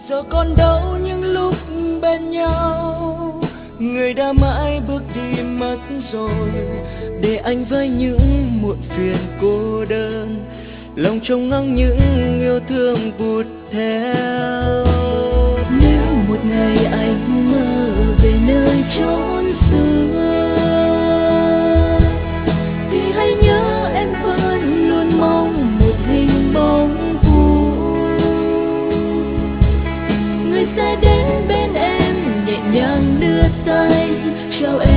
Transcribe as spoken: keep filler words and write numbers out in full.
giờ còn đâu những lúc bên nhau. Người đã mãi bước đi mất rồi, để anh với những muộn phiền cô đơn, lòng trông ngóng những yêu thương vụt theo. Nếu một ngày anh mơ về nơi chốn xưa, thì hãy nhớ em vẫn luôn mong một hình bóng vui, người sẽ đến bên em nhẹ nhàng đưa tay chào em.